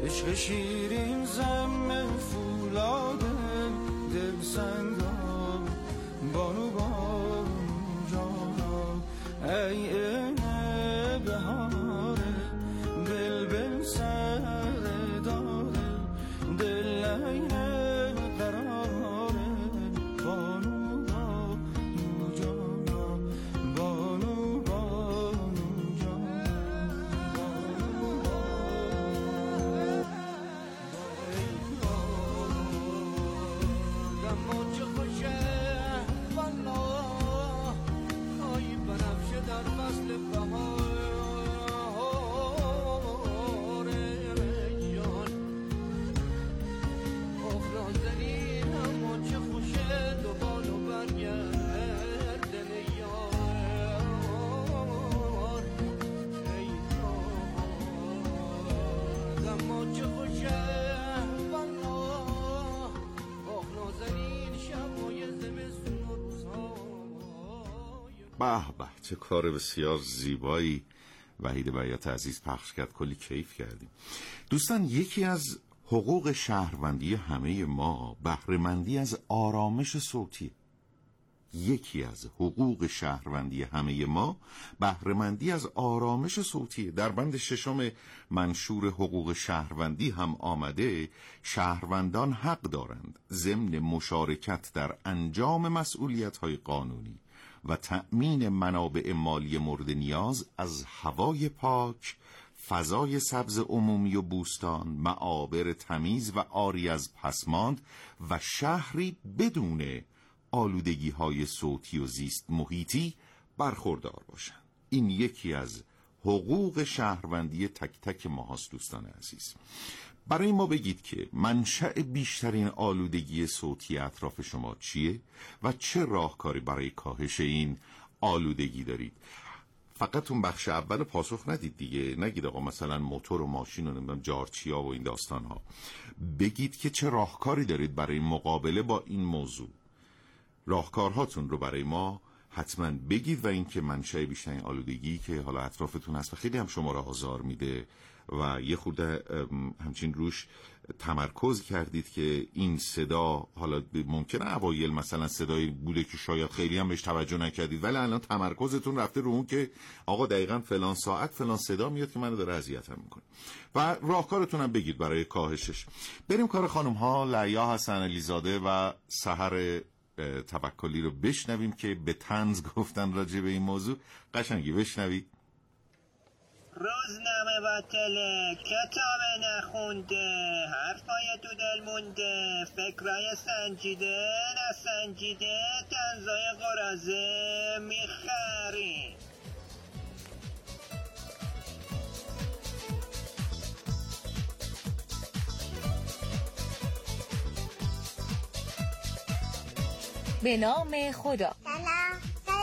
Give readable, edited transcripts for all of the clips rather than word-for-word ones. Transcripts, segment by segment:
عشق شیرین زم فولاده دل سنگا بانو جانا ای بهاره بلبل سر داره دل قراره بانو جانا بانو جانا دم چه خوشه والا آی بنفشه در فصل بهار به به چه کار بسیار زیبایی وحید بیات عزیز پخش کرد. کلی کیف کردیم دوستان. یکی از حقوق شهروندی همه ما بهره‌مندی از آرامش صوتی. یکی از حقوق شهروندی همه ما بهره‌مندی از آرامش صوتی. در بند 6 منشور حقوق شهروندی هم آمده شهروندان حق دارند ضمن مشارکت در انجام مسئولیت‌های قانونی و تأمین منابع مالی مورد نیاز از هوای پاک، فضای سبز عمومی و بوستان، معابر تمیز و عاری از پسماند و شهری بدون آلودگی‌های صوتی و زیست محیطی برخوردار باشند. این یکی از حقوق شهروندی تک تک ماست دوستان عزیز. برای ما بگید که منشأ بیشترین آلودگی صوتی اطراف شما چیه و چه راهکاری برای کاهش این آلودگی دارید. فقط اون بخش اول پاسخ ندید دیگه، نگید آقا مثلا موتور و ماشین و نمیدونم جارچیا و این داستان ها. بگید که چه راهکاری دارید برای مقابله با این موضوع. راهکارهاتون رو برای ما حتما بگید و اینکه منشأ بیشترین آلودگی که حالا اطرافتون هست و خیلی هم شما را آزار میده و یه خورده همچین روش تمرکز کردید که این صدا حالا ممکنه اوایل مثلا صدایی بوده که شاید خیلی هم بهش توجه نکردید ولی الان تمرکزتون رفته رو اون که آقا دقیقاً فلان ساعت فلان صدا میاد که منو داره اذیتم میکنه و راهکارتون هم بگید برای کاهشش. بریم کار خانم ها لیا حسن علیزاده و سحر توکلی رو بشنویم که به طنز گفتن راجع به این موضوع. قشنگی بشنوید. روزنامه باطله، کتاب نخونده، حرفای تو دل مونده، فکرای سنجیده نسنجیده، طنزای قرازه میخری. به نام خدا. سلام.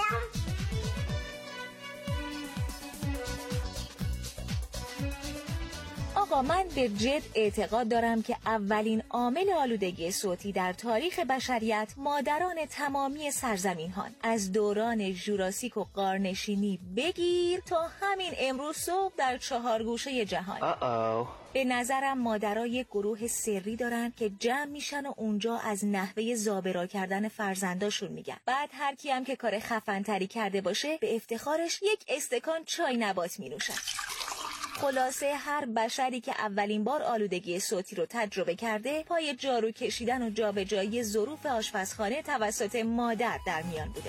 آقا من به جد اعتقاد دارم که اولین عامل آلودگی صوتی در تاریخ بشریت مادران تمامی سرزمین‌هان از دوران ژوراسیک و غارنشینی بگیر تا همین امروز صبح در 4 گوشه جهان. به نظرم مادرها یک گروه سری دارن که جمع میشن و اونجا از نحوه زابرا کردن فرزنداشون میگن. بعد هر کی هم که کار خفن‌تری کرده باشه به افتخارش یک استکان چای نبات مینوشن. خلاصه هر بشری که اولین بار آلودگی صوتی رو تجربه کرده پای جارو کشیدن و جابجایی ظروف آشپزخانه توسط مادر در میان بوده.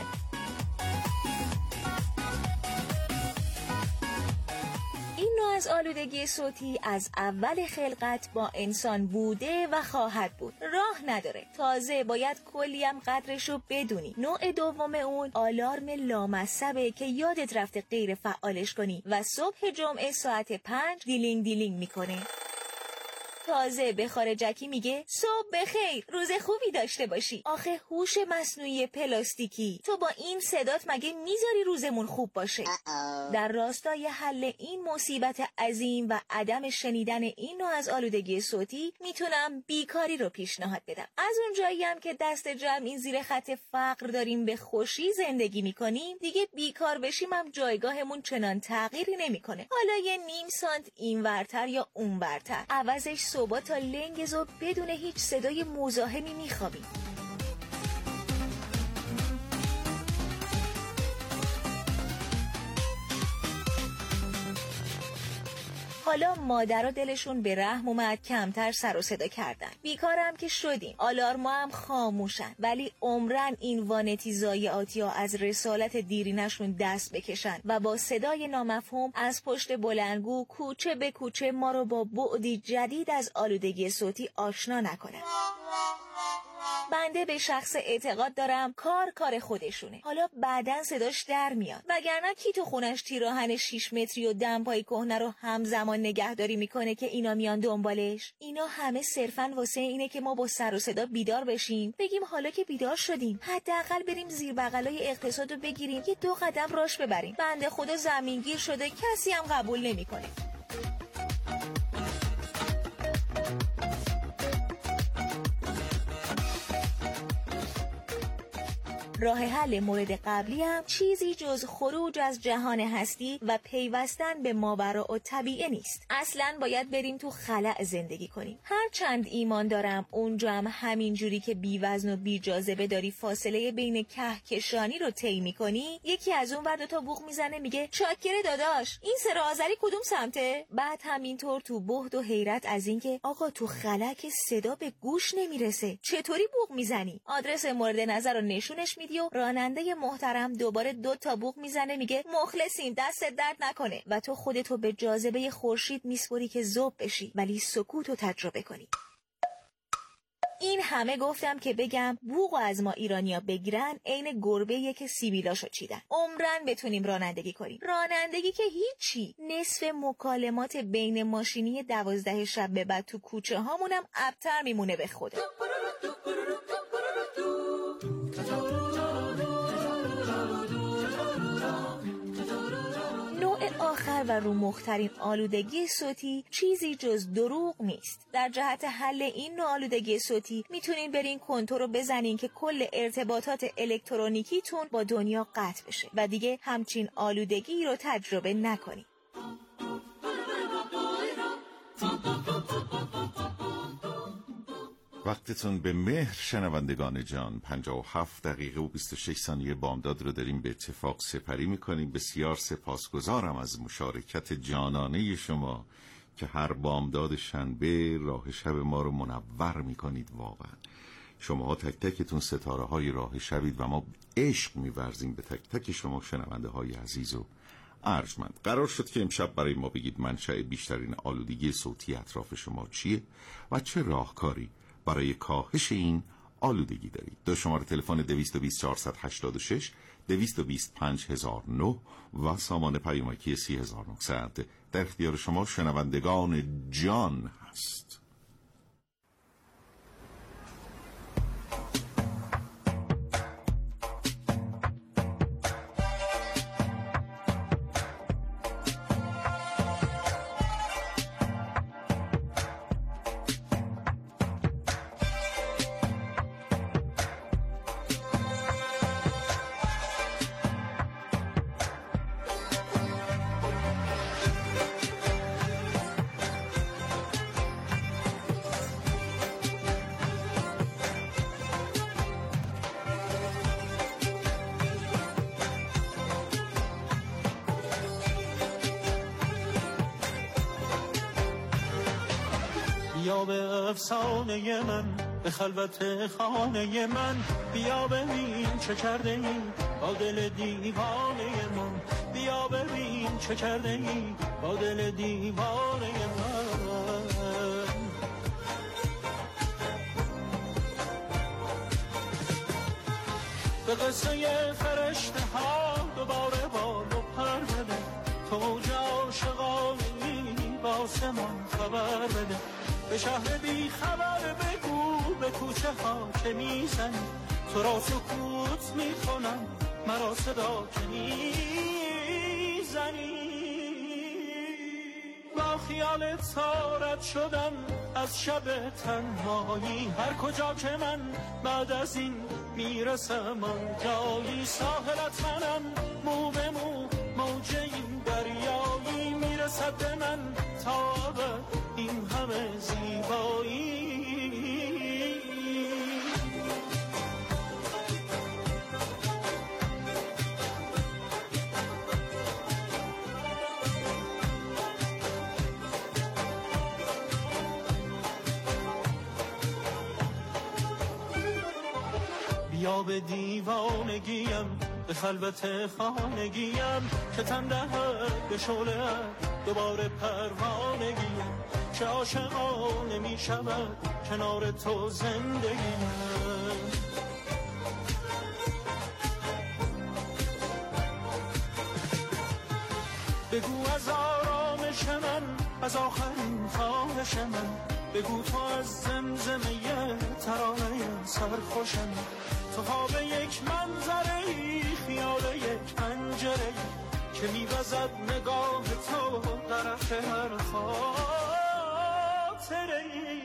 این نوع از آلودگی صوتی از اول خلقت با انسان بوده و خواهد بود، راه نداره. تازه باید کلی هم قدرشو بدونی. نوع دوم اون آلارم لامصبه که یادت رفته غیر فعالش کنی و صبح جمعه ساعت 5 دیلینگ دیلینگ میکنه. تازه به خارجکی میگه صبح بخیر، روز خوبی داشته باشی. آخه هوش مصنوعی پلاستیکی، تو با این صدات مگه میذاری روزمون خوب باشه؟ در راستای حل این مصیبت عظیم و عدم شنیدن این نوع از آلودگی صوتی میتونم بیکاری رو پیشنهاد بدم. از اون جایی هم که دست جمعی زیر خط فقر داریم به خوشی زندگی میکنیم، دیگه بیکار بشیم هم جایگاهمون چنان تغییری نمیکنه. حالا یه نیم سانت اینورتر یا اونورتر، عوضش صبح تا لنگ صبح بدون هیچ صدای مزاحمی میخوابیم. حالا مادرها دلشون به رحم اومد، کمتر سر و صدا کردن. بیکارم که شدیم، آلارما هم خاموشن، ولی عمرن این وانتی ضایعاتی ها از رسالت دیرینشون دست بکشن و با صدای نامفهوم از پشت بلندگو کوچه به کوچه ما رو با بعدی جدید از آلودگی صوتی آشنا نکنن. بنده به شخص اعتقاد دارم کار خودشونه. حالا بعدن صداش در میاد، وگرنه کی تو خونش تیراهن 6 متری و دمپای کهنه رو همزمان نگهداری میکنه که اینا میان دنبالش؟ اینا همه صرفاً واسه اینه که ما با سر و صدا بیدار بشیم، بگیم حالا که بیدار شدیم حداقل بریم زیر بغلای اقتصاد رو بگیریم، یه 2 قدم راش ببریم. بنده خدا زمینگیر شده، کسی هم قبول نمیکنه. راه حل مورد قبلی هم چیزی جز خروج از جهان هستی و پیوستن به ماوراء الطبیعه نیست. اصلاً باید بریم تو خلأ زندگی کنیم. هر چند ایمان دارم اونجا هم همین جوری که بی وزن و بی جاذبه داری فاصله بین کهکشانی رو طی می‌کنی، یکی از اون ور 2 تا بوق میزنه میگه چاکره داداش، این سر آذری کدوم سمته؟ بعد همینطور تو بهت و حیرت از اینکه آقا تو خلأ که صدا به گوش نمیرسه، چطوری بوق میزنی؟ آدرس مورد نظر رو نشونش میدی و راننده محترم دوباره 2 تا بوق میزنه میگه مخلصیم، دست درد نکنه، و تو خودتو به جاذبه خورشید میسپری که ذوب بشی ولی سکوتو تجربه کنی. این همه گفتم که بگم بوقو از ما ایرانیا بگیرن عین گربه‌ایه که سیبیلاشو چیدن. عمرن بتونیم رانندگی کنیم. رانندگی که هیچی. نصف مکالمات بین ماشینی 12 شب به بعد تو کوچه هامونم ابتر میمونه به خدا. آخر و رو مخترین آلودگی صوتی چیزی جز دروغ نیست. در جهت حل این نوع آلودگی صوتی میتونین برین کنتور رو بزنین که کل ارتباطات الکترونیکیتون با دنیا قطع بشه و دیگه همچین آلودگی رو تجربه نکنین. وقتتون به مهر شنوندگان جان. 57 دقیقه و 26 ثانیه بامداد رو داریم به اتفاق سپری میکنیم. بسیار سپاسگزارم از مشارکت جانانه شما که هر بامداد شنبه راه شب ما رو منور میکنید. واقعا شما تک تکتون ستاره های راه شبید و ما عشق میورزیم به تک تک شما شنونده های عزیز و ارجمند. قرار شد که امشب برای ما بگید منشأ بیشترین آلودگی صوتی اطراف شما چیه و چه راهکاری برای کاهش این آلودگی دارید. 2 شماره تلفن 220 486 220 5009 و سامان پیامکی 3900 در اختیار شما شنوندگان جان هست. بیا به افسانه من، به خلوت خانه من، بیا ببین چه کرده ای با دل دیوانه من، بیا ببین چه کرده ای با دل دیوانه من. به قصه فرشته ها دوباره بال و پر بده، تو عاشقانی با آسمان خبر بده، به شهر بی خبر بگو به کوچه ها که میزنی، تو را سکوت میکنم مرا صدا که میزنی. با خیال تارت شدم از شب تنهایی، هر کجا که من بعد از این میرسم آنجایی. ساحلت منم مو به مو موج این دریایی، میرسد به من تا این همه زیبایی. بیا به دیوانگیم، به خلوت خانگیم، که تن دهد به شعله دوباره پروانگیم. چه عاشقانه می شود کنار تو زندگیم. بگو از آرامش من، از آخرین خواهش من، بگو تو از زمزمه ترانه سرخوشم. تو خواب یک منظره، خیال یک پنجره، که میوزد نگاه تو طرف هر خاطره.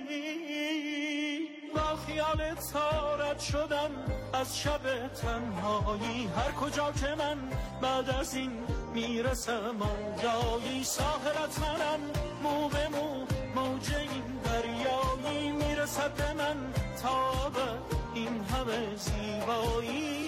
با خیال تارت شدم از شب تنهایی، هر کجا که من بعد از این میرسم آنجایی. ساحلت منم مو به مو موج این دریایی، میرسد به من تا به این همه زیبایی.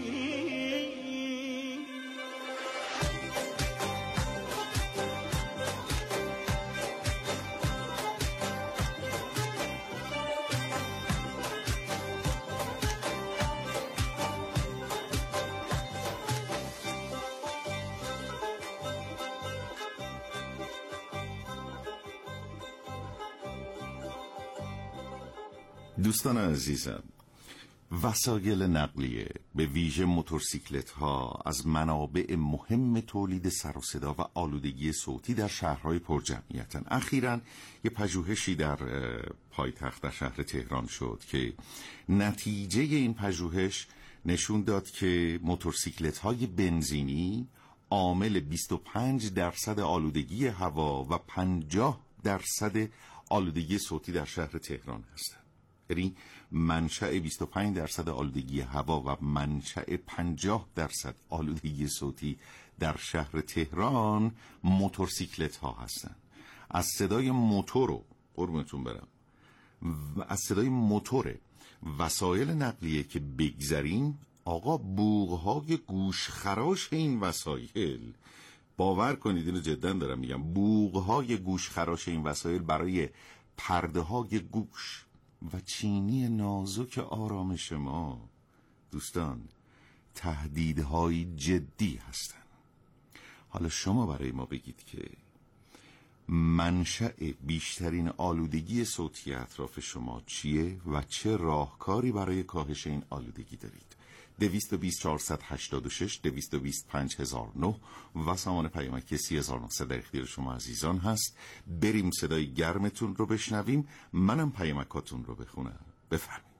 دوستان عزیزم، وسایل نقلیه به ویژه موتورسیکلت ها از منابع مهم تولید سر و صدا و آلودگی صوتی در شهرهای پرجمعیتن. اخیراً یه پژوهشی در پایتخت در شهر تهران شد که نتیجه این پژوهش نشون داد که موتورسیکلت های بنزینی عامل 25% آلودگی هوا و 50% آلودگی صوتی در شهر تهران هستند. یعنی منشأ 25% آلودگی هوا و منشأ 50% آلودگی صوتی در شهر تهران موتورسیکلت ها هستند. از صدای موتور رو قربونتون برم، از صدای موتور وسایل نقلیه که بگذریم، آقا بوغهای گوشخراش این وسایل، باور کنید اینو جدا دارم میگم، بوغهای گوشخراش این وسایل برای پرده های گوش و چینی نازک آرامش ما دوستان تهدیدهای جدی هستند. حالا شما برای ما بگید که منشأ بیشترین آلودگی صوتی اطراف شما چیه و چه راهکاری برای کاهش این آلودگی دارید؟ 22486 220 5009 و سامان پیامک 3900 در اختیار شما عزیزان هست. بریم صدای گرمتون رو بشنویم، منم پیامکاتون رو بخونم. بفرمایید.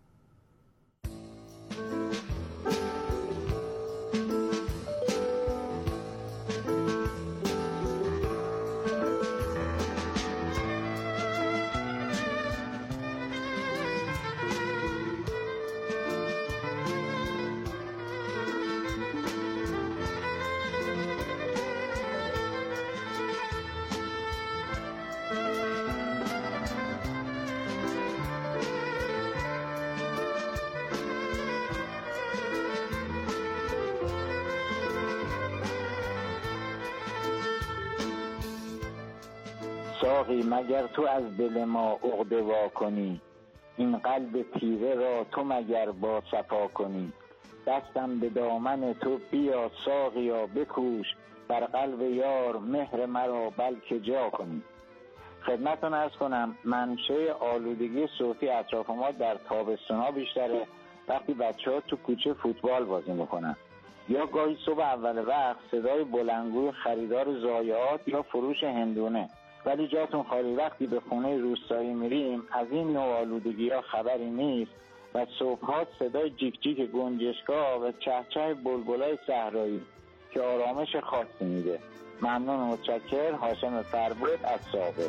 ساقی مگر تو از دل ما عقده وا کنی، این قلب تیره را تو مگر با صفا کنی. دستم به دامن تو بیا ساقیا بکوش، بر قلب یار مهر مرا بلکه جا کنی. خدمتتون عرض کنم منشأ آلودگی صوتی اطراف ما در تابستونا بیشتره وقتی بچه‌ها تو کوچه فوتبال بازی میکنن، یا گاهی صبح اول وقت صدای بلندگوی خریدار ضایعات یا فروش هندونه ولی جاتون خالی، وقتی به خونه روستایی میریم از این نوع آلودگی‌ها خبری نیست و صبح‌ها صدای جیک جیک گنجشک‌ها و چهچه بلبلای صحرایی که آرامش خاصی میده. ممنون و متشکر. هاشم فربود از صابر.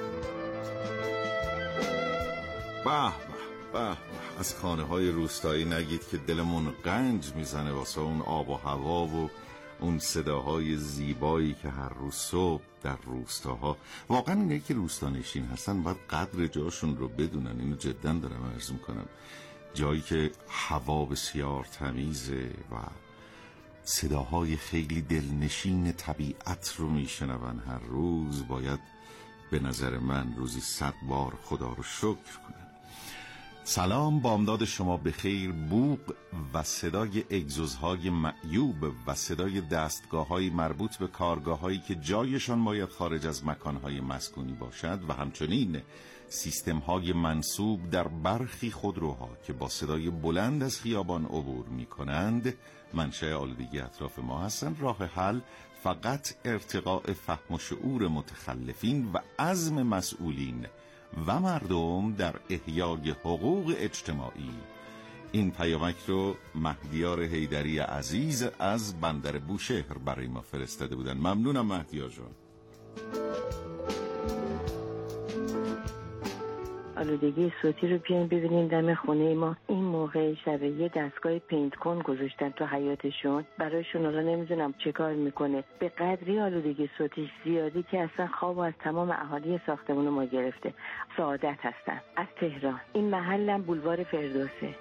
به به، از خانه‌های روستایی نگید که دلمون قنج میزنه واسه اون آب و هوا و اون صداهای زیبایی که هر روز صبح در روستاها. واقعا اینه که روستانشین هستن باید قدر جاشون رو بدونن. اینو جدا دارم عرض میکنم. جایی که هوا بسیار تمیزه و صداهای خیلی دلنشین طبیعت رو میشنون هر روز، باید به نظر من روزی 100 بار خدا رو شکر کنن. سلام، بامداد شما بخیر. بوق و صدای اگزوزهای معیوب و صدای دستگاه‌های مربوط به کارگاه‌هایی که جایشان باید خارج از مکان‌های مسکونی باشد و همچنین سیستم‌های منصوب در برخی خودروها که با صدای بلند از خیابان عبور می‌کنند منشأ آلودگی اطراف ما هستند. راه حل فقط ارتقاء فهم و شعور متخلفین و عزم مسئولین و مردم در احیای حقوق اجتماعی. این پیامک رو مهدیار حیدری عزیز از بندر بوشهر برای ما فرستاده بودن. ممنونم مهدیار جان. آلودگی صوتی رو بیاین ببینین دم خونه ما. این موقع شب یه دستگاه پینت کن گذاشتن تو حیاتشون برایشون. حالا نمیدونم چه کار میکنه. به قدری آلودگی صوتی زیادی که اصلا خواب از تمام اهالی ساختمون ما گرفته. سعادت هستن از تهران. این محلم بولوار فردوسه.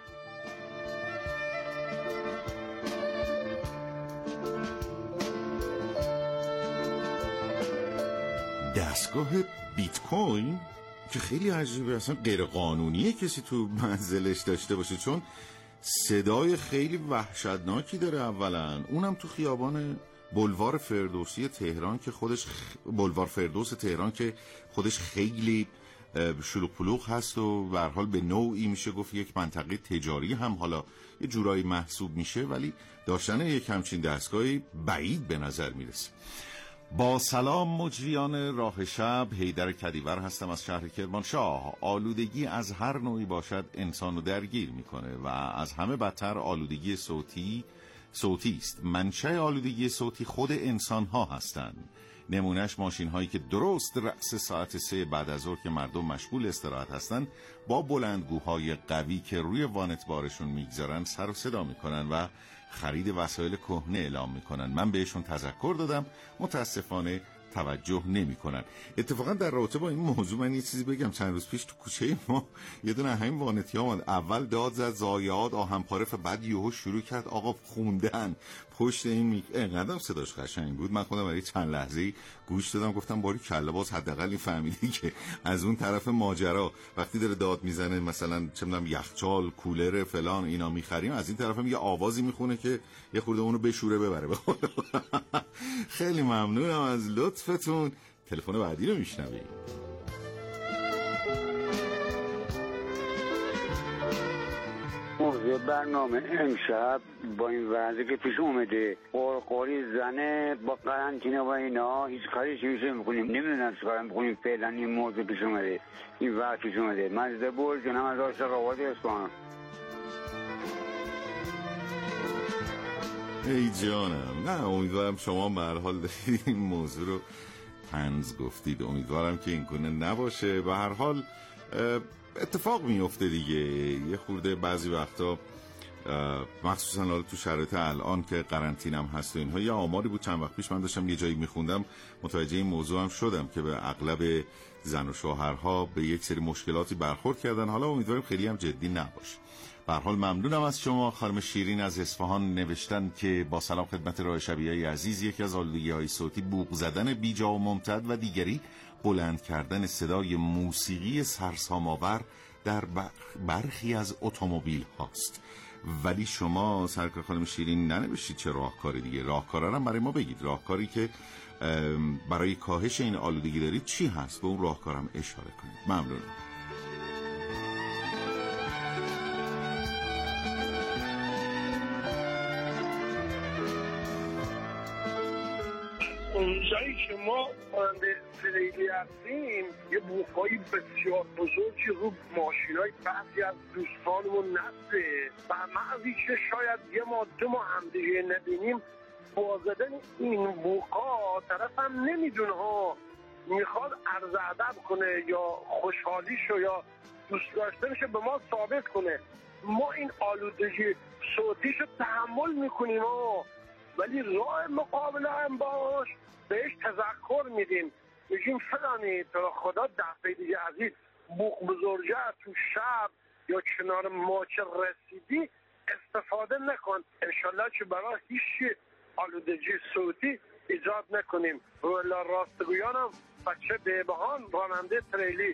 دستگاه بیت کوین که خیلی عجیبه، اصلا غیر قانونیه کسی تو منزلش داشته باشه، چون صدای خیلی وحشتناکی داره. اولا اونم تو خیابان بولوار فردوسی تهران که خودش بولوار فردوس تهران که خودش خیلی شلوغ پلوغ هست و به هر حال به نوعی میشه گفت یک منطقه تجاری هم حالا یه جورایی محسوب میشه، ولی داشتن یک همچین دستگاهی بعید به نظر میرسه. با سلام مجریان راه شب، حیدر کدیور هستم از شهر کرمانشاه. آلودگی از هر نوعی باشد انسان رو درگیر میکنه و از همه بدتر آلودگی صوتی است. منشأ آلودگی صوتی خود انسان ها هستند. نمونهش ماشین هایی که درست رأس ساعت 3 بعد از ظهر که مردم مشغول استراحت هستن با بلندگوهای قوی که روی وانت بارشون میگذارن سر و صدا میکنن و خرید وسایل کهنه اعلام میکنن. من بهشون تذکر دادم، متاسفانه توجه نمیکنن. اتفاقا در رابطه با این موضوع من یه چیزی بگم. چند روز پیش تو کوچه ما یه دونه همین وانتی آمد، اول داد زد ضایعات آهن پاره، بعد یهو شروع کرد آقا خوندن پشت این اینقدر صداش قشنگ بود. من خودم برای چند لحظه‌ای گوش دادم، گفتم باری کله باز حداقل این فهمیدی که از اون طرف ماجرا وقتی داره داد میزنه مثلا چه میدونم یخچال کولر فلان اینا میخریم، از این طرف هم یه آوازی میخونه که یه خورده اونو بشوره ببره. خیلی ممنونم از لطفتون. تلفن بعدی رو میشنویم. موضوع برنامه امشب با این وضعی که پیش اومده، قرقری زنه با قرنطینه و اینا هیچ کاریش میکنیم. نمیدونم چه کار میکنیم. فعلا این موضوع پیش اومده، این وضع پیش اومده. مجده برج جنم از عاشق آباد اصفهان. ای جانم، نه امیدوارم شما به هر حال این موضوع رو طنز گفتید. امیدوارم که این گونه نباشه. به هر حال اتفاق میفته دیگه یه خورده بعضی وقتا، مخصوصا حالا تو شرایط الان که قرنطینه هم هست و اینها. یه آماری بود چند وقت پیش من داشتم یه جایی میخوندم، متوجه این موضوع هم شدم که به اغلب زن و شوهرها به یک سری مشکلاتی برخورد کردن. حالا امیدواریم خیلی هم جدی نباشه. به هر حال ممنونم از شما. خانم شیرین از اصفهان نوشتن که با سلام خدمت راه شبیه‌های عزیز، یکی از آلودگی‌های صوتی بوق زدن بیجا و ممتد و دیگری بلند کردن صدای موسیقی سرسام‌آور در برخی از اتومبیل هاست. ولی شما سرکار خانم شیرین ننوشید چه راهکاری دیگه. راهکارا رو برای ما بگید. راهکاری که برای کاهش این آلودگی دارید چی هست؟ به اون راهکارم اشاره کنید. ممنونم. اونجایی که ما مهندسی تریلی هستیم یه بوقایی بسیار بزرگی رو ماشینای بعضی از دوستانمون نسته و بعضی که شاید یه ماده ما همدیگه نبینیم با زدن این بوقا طرف هم نمیدونه ها میخواد عرض ادب کنه یا خوشحالیشو یا دوست داشتنشو به ما ثابت کنه. ما این آلودگی صوتیشو تحمل میکنیم ولی راه مقابل هم باش بهش تذکر میدیم، میگیم فلانی تو خدا دفعه دیگه از این بوق بزرگه تو شب یا کنار ماچه رسیدی استفاده نکن، انشالله که برای هیچ آلودگی صوتی ایجاد نکنیم. رولا راستگویانم بچه بیبهان راننده تریلی.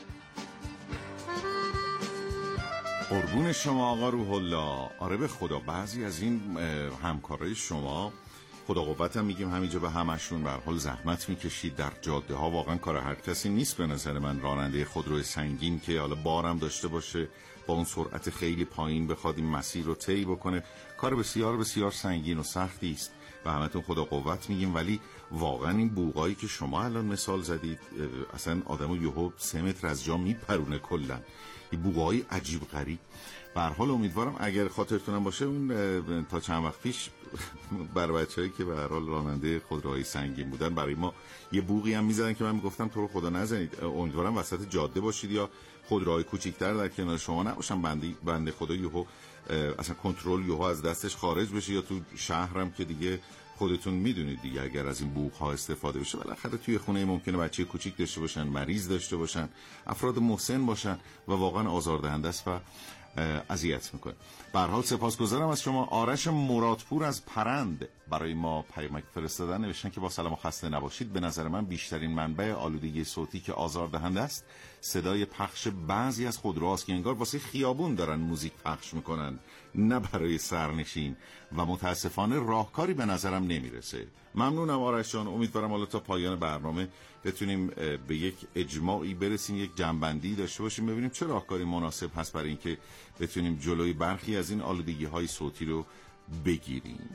قربون شما آقا روح الله. آره به خدا بعضی از این همکارای شما خدا قوت هم میگیم همینجا به همشون به هر حال زحمت میکشید در جاده ها، واقعا کار هر کسی نیست به نظر من راننده خودروی سنگین که حالا بارم داشته باشه با اون سرعت خیلی پایین بخواد این مسیر رو طی بکنه، کار بسیار بسیار سنگین و سختی است و همتون خدا قوت میگیم. ولی واقعا این بوقایی که شما الان مثال زدید اصلا آدمو یهو 3 متر از جا میپرونه کلا، این بوقای عجیب غریب. به هر حال امیدوارم اگر خاطرتونم باشه اون تا چند وقت پیش بر بچه‌ای که به هر حال راننده خودروهای سنگین بودن برای ما یه بوقی هم میزدن که من میگفتم تو رو خدا نزنید، امیدوارم وسط جاده باشید یا خودروهای کوچیک‌تر در کنار شما نباشن، بنده خدا یهو اصلا کنترل یهو از دستش خارج بشه، یا تو شهرم که دیگه خودتون میدونید دیگه اگر از این بوق‌ها استفاده بشه بالاخره توی خونه ممکنه بچه کوچیک داشته باشن، مریض داشته باشن، افراد مسن باشن و واقعا آزاردهنده است و اذیت میکنه. به هر حال سپاسگزارم از شما. آرش مرادپور از پرند برای ما پیامک فرستادن، نوشتن که با سلام و خسته نباشید. به نظر من بیشترین منبع آلودگی صوتی که آزاردهنده است صدای پخش بعضی از خودروهاست که انگار واسه خیابون دارن موزیک پخش میکنن نه برای سرنشین و متاسفانه راهکاری به نظرم نمیرسه. ممنونم آرش جان، امیدوارم حالا تا پایان برنامه بتونیم به یک اجماعی برسیم، یک جنبندی داشته باشیم، ببینیم چه راهکاری مناسب هست برای اینکه بتونیم جلوی برخی از این آلودگی های صوتی رو بگیریم.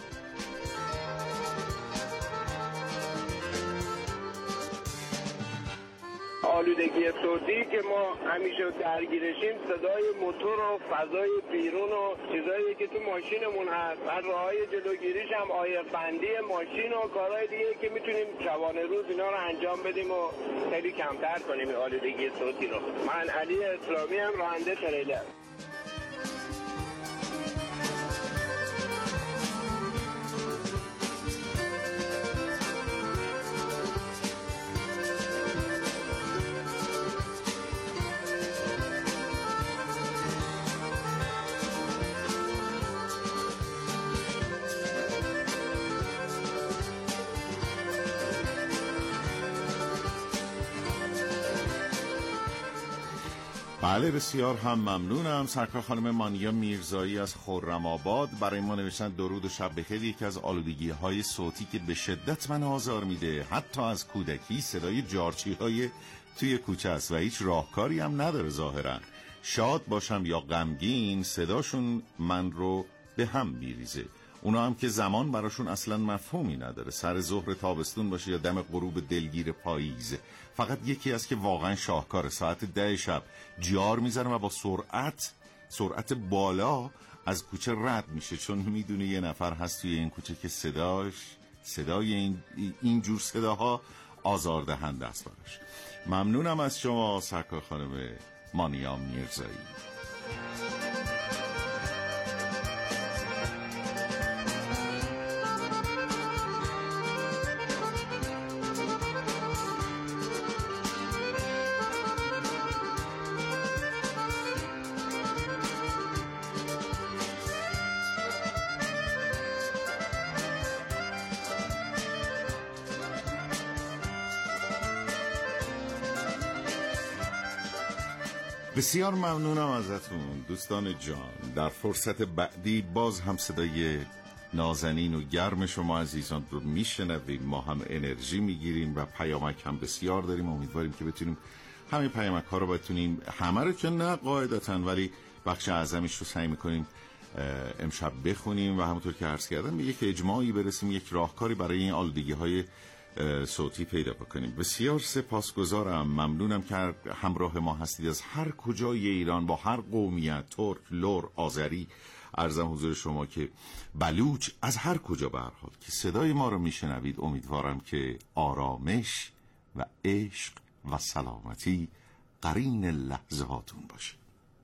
آلودگی صوتی که ما همیشه درگیرشیم صدای موتور و فضای بیرون و چیزایی که تو ماشینمون هست و راههای جلوگیریش هم عایق بندی ماشین و کارهای دیگه که میتونیم شبانه روز اینا رو انجام بدیم و خیلی کمتر کنیم آلودگی صوتی رو. من علی اسلامی هم راننده تریلر. بله بسیار هم ممنونم. سرکار خانم مانیا میرزایی از خرم‌آباد برای ما نوشتن درود و شب بخیر. یکی از آلودگی‌های صوتی که به شدت من آزار میده حتی از کودکی صدای جارچی‌های توی کوچه است و هیچ راهکاری هم نداره ظاهرا. شاد باشم یا غمگین صداشون من رو به هم میریزه. اونا هم که زمان براشون اصلا مفهومی نداره، سر ظهر تابستون باشه یا دم غروب دلگیر پاییز. فقط یکی از که واقعا شاهکاره، ساعت 10 شب جار میزنه و با سرعت بالا از کوچه رد میشه، چون میدونه یه نفر هست توی این کوچه که صدای این جور صداها آزاردهنده است براش. ممنونم از شما سرکار خانم مانیا میرزایی. بسیار ممنونم ازتون دوستان جان. در فرصت بعدی باز هم صدای نازنین و گرم شما عزیزان رو میشنویم، ما هم انرژی میگیریم و پیامک هم بسیار داریم. امیدواریم که بتونیم همه پیامک ها رو بتونیم همه رو که نه قاعدتاً ولی بخش اعظمش رو سعی میکنیم امشب بخونیم و همونطور که عرض کردم به یک اجماعی برسیم، یک راهکاری برای این آلودگی های صوتی پیدا بکنیم. بسیار سپاسگزارم، ممنونم که همراه ما هستید از هر کجای ایران، با هر قومیت، ترک، لر، آذری. عرضم حضور شما که بلوچ، از هر کجا به هر حال که صدای ما رو میشنوید، امیدوارم که آرامش و عشق و سلامتی قرین لحظه هاتون باشه.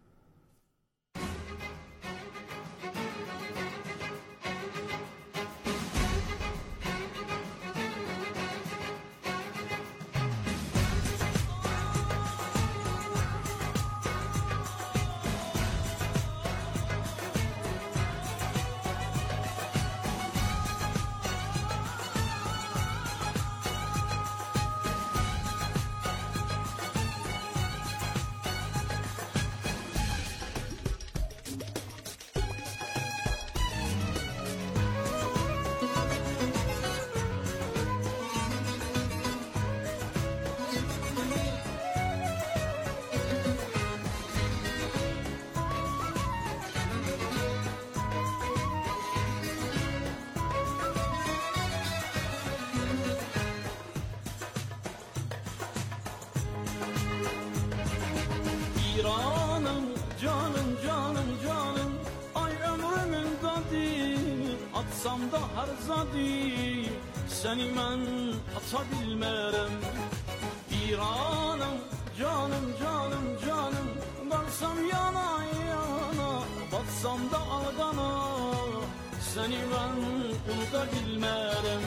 İranım, canım, canım, canım, ay ömrümün dadı, atsam da her zadi, seni mən ata bilmərəm. İranım, canım, canım, canım, qalsam yana yana, batsam da aldana, seni mən unuda bilmərəm.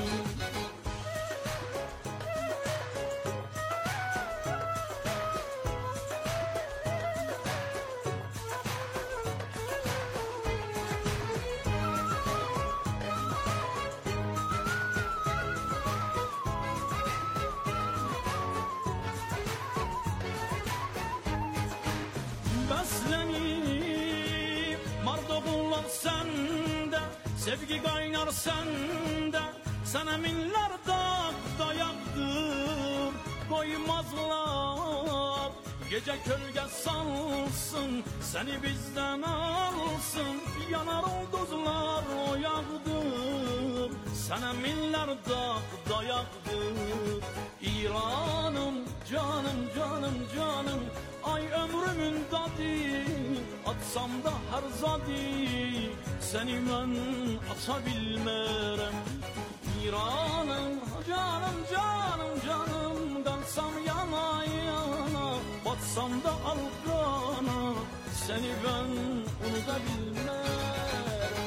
Bəslənib mardoğunlar səndə, sevgi qaynar səndə, sənə minlər dağ dayaqdır, qoymazlar. Gecə kölgə salsın, səni bizdən alsın, yanar ulduzlar oyaqdır, sənə minlər dağ dayaqdır. İranım, canım, canım, canım, ay ömrümün dadı, atsam da her zadi, seni mən ata bilmərəm. İranım, canım, canım, canım, qalsam yana yana, batsam da alqana, seni mən unuda bilmərəm.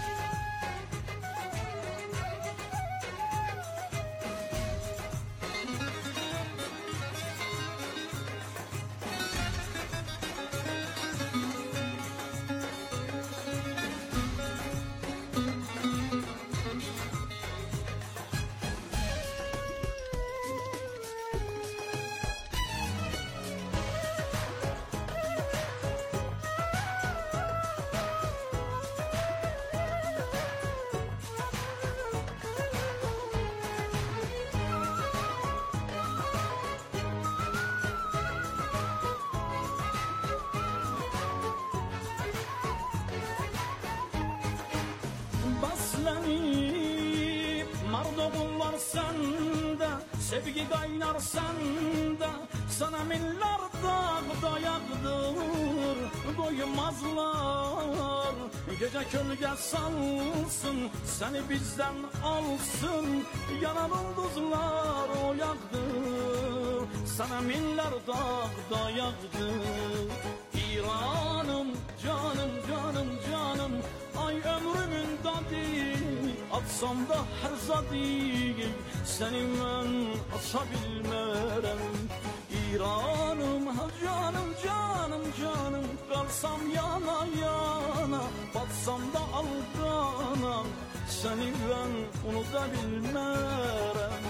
Bəslənib mardoğunlar səndə, sevgi qaynar səndə, sənə minlər dağ dayaqdır, qoymazlar. Gecə kölgə salsın, səni bizdən alsın, yanar ulduzlar oyaqdır, sənə minlər dağ dayaqdır. İranım, canım, canım, canım, ay ömrümün dadı, atsam da her zadi, seni mən ata bilmərəm. İranım, canım, canım, canım, qalsam yana yana, batsam da alqana, seni mən unuda bilmərəm.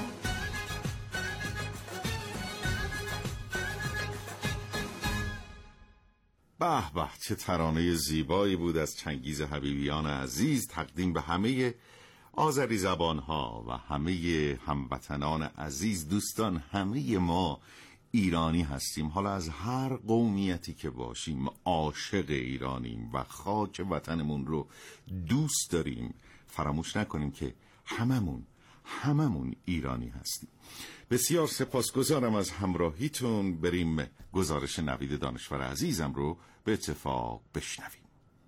به به، چه ترانه زیبایی بود از چنگیز حبیبیان عزیز، تقدیم به همه آذری زبانها و همه هموطنان عزیز. دوستان، همه ما ایرانی هستیم، حالا از هر قومیتی که باشیم عاشق ایرانیم و خاک وطنمون رو دوست داریم. فراموش نکنیم که هممون هممون ایرانی هستیم. بسیار سپاسگزارم از همراهیتون. بریم گزارش نوید دانشور عزیزم رو به اتفاق بشنویم.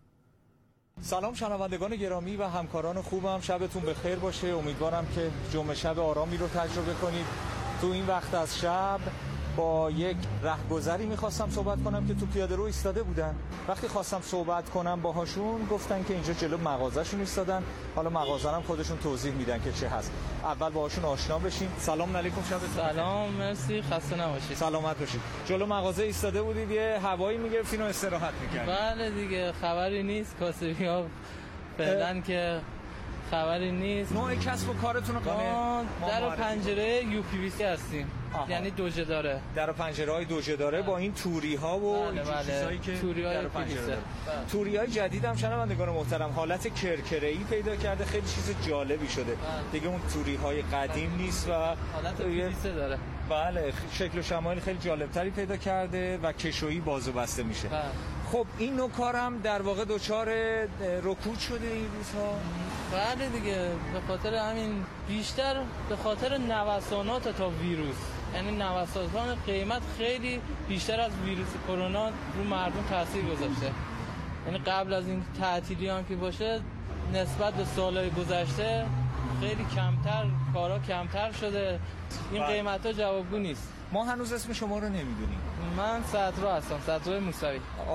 سلام شنوندگان گرامی و همکاران خوبم، شبتون بخیر باشه. امیدوارم که جمعه شب آرامی رو تجربه کنید. تو این وقت از شب با یک رهگذری میخواستم صحبت کنم که تو پیاده رو ایستاده بودن. وقتی خواستم صحبت کنم باهاشون گفتن که اینجا جلو مغازه‌شون ایستادن، حالا مغازه هم خودشون توضیح میدن که چه هست. اول باهاشون آشنا بشین. سلام علیکم. سلام، مرسی، خسته نباشید. سلامت باشید. جلو مغازه ایستاده بودید، یه هوایی میگرفتین و استراحت میکردین. بله دیگه، خبری نیست کاسبی‌ها فعلا که خبری نیست. نوع کسب و کارتون رو ما در و پنجره UPVC هستیم. یعنی دوجه داره، در و پنجره های دوجه داره با این توری ها و این چیزایی که در و پنجره داره. توری های جدید هم شنوندگان محترم حالت کرکره‌ای پیدا کرده، خیلی چیز جالبی شده. دیگه اون توری های قدیم نیست و حالت PVC داره. بله، شکل و شمایل خیلی جالبتری پیدا کرده و کشویی باز و بسته میشه. خب این نوع کارم در واقع دچار رکود شده این روزها. بله دیگه، به خاطر همین، بیشتر به خاطر نوسانات تا ویروس. یعنی نوسانات قیمت خیلی بیشتر از ویروس کرونا رو مردم تاثیر گذاشته. یعنی قبل از این تعطیلی هم که باشه نسبت به سالهای گذشته خیلی کمتر کارا کمتر شده. این قیمت ها جوابگو نیست. ما هنوز اسم شما رو نمیدونیم. من صدرا هستم، صدرا موسوی.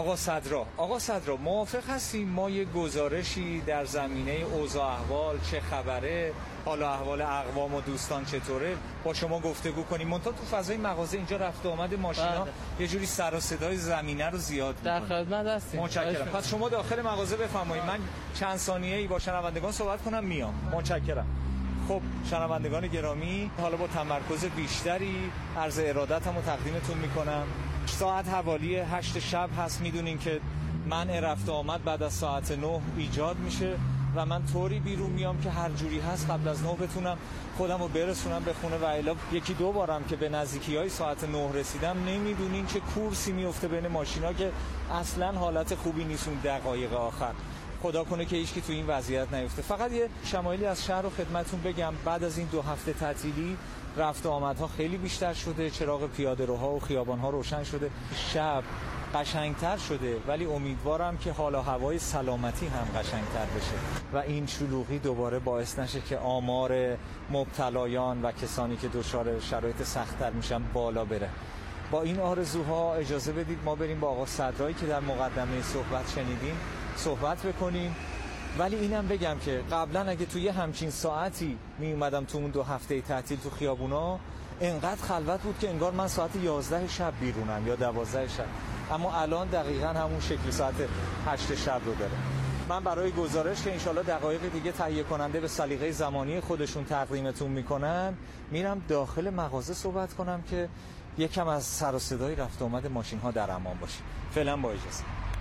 آقا صدرا موافق هستیم ما یه گزارشی در زمینه اوضاع احوال چه خبره، حالا احوال اقوام و دوستان چطوره با شما گفتگو کنیم؟ منتها تو فضای مغازه اینجا رفت و آمد ماشینا یه جوری سر و صدای زمینه رو زیاد در خدمت هستیم. متشکرم. پس شما داخل مغازه بفرمایید، من چند ثانیه‌ای با شنوندگان صحبت کنم میام. متشکرم. خب شنوندگان گرامی، حالا با تمرکز بیشتری عرض ارادتمو تقدیمتون میکنم. ساعت حوالی 8 شب هست. میدونین که منع رفت و آمد بعد از ساعت 9 ایجاد میشه و من طوری بیرون میام که هر جوری هست قبل از 9 بتونم خودم رو برسونم به خونه و الا یکی دو بارم که به نزدیکی‌های ساعت 9 رسیدم نمیدونین چه کورسی میفته بین ماشینا که اصلا حالت خوبی نیست اون دقایق آخر. خدا کنه که هیچکی تو این وضعیت نیفته. فقط یه شمایلی از شهر رو خدمتتون بگم. بعد از این 2 هفته تعطیلی رفت و آمدها خیلی بیشتر شده، چراغ پیاده‌روها و خیابان‌ها روشن شده، شب قشنگتر شده، ولی امیدوارم که حال و هوای سلامتی هم قشنگتر بشه و این شلوغی دوباره باعث نشه که آمار مبتلایان و کسانی که دچار شرایط سخت‌تر میشن بالا بره. با این آرزوها اجازه بدید ما بریم با آقا صدرایی که در مقدمه صحبت شنیدیم صحبت بکنیم. ولی اینم بگم که قبلا اگه توی همچین ساعتی می اومدم تو اون 2 هفته تعطیل تو خیابونا انقدر خلوت بود که انگار من ساعت 11 شب بیرونم یا 12 شب، اما الان دقیقاً همون شکل ساعت 8 شب رو داره. من برای گزارش که انشالله دقایق دیگه تهیه کننده به سلیقه زمانی خودشون تقدیمتون میکنن میرم داخل مغازه صحبت کنم که یکم از سر و صدای رفت و آمد ماشین ها در امان باشیم. فعلا با اجازه.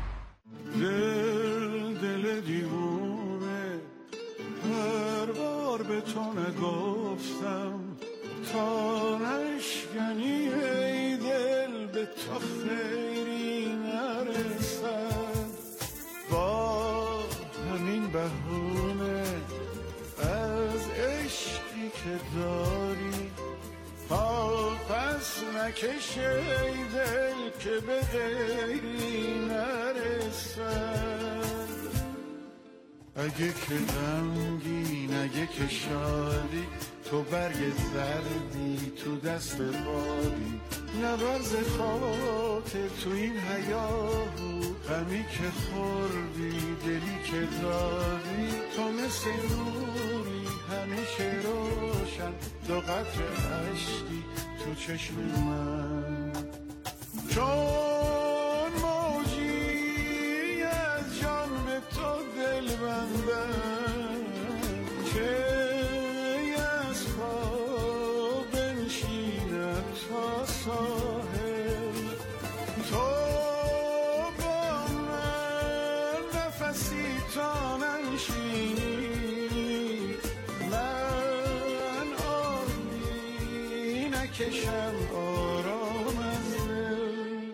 دل دیوونه هر بار به تو نگفتم تا نشکنی ای دل به تو خیری نرسد. با همین بهونه از عشقی که داری پس نکش ای دل که به غیری نرسد. اگه که غمگین اگه که شادی تو برگ زردی تو دست بادی نبرز خاطر تو این حیاهو غمی که خوردی دلی که دادی تو مثل نوری همیشه روشن 2 قطره اشکی تو چشم من چون موجی از جان به تو دل بندم که از خواب بنشیند تا ساحل تو با من نفسی تا ننشینی من آبی نکشم آرام از دل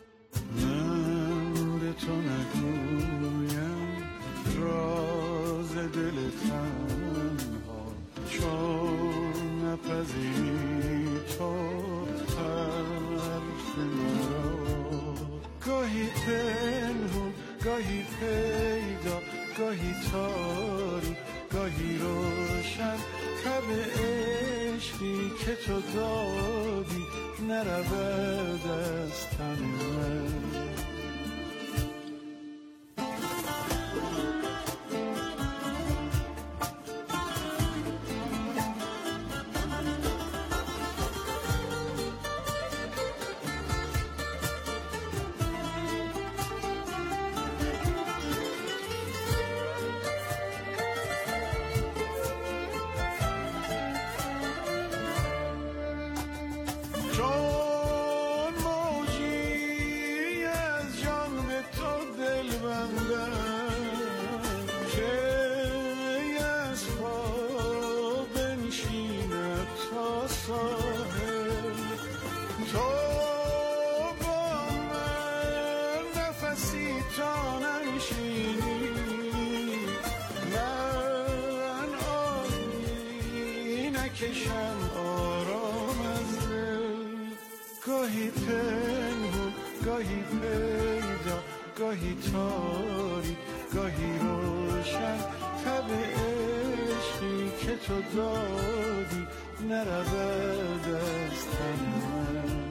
من به تو نگویم راز دل تنها چون پنهون گاهی پیدا گاهی تاری گاهی روشن تب عشقی که تو دادی نرود از تن من. کشم آرام از دل گاهی پنهون گاهی پیدا گاهی تاری گاهی روشن تب عشقی که تو دادی نرود از تن من.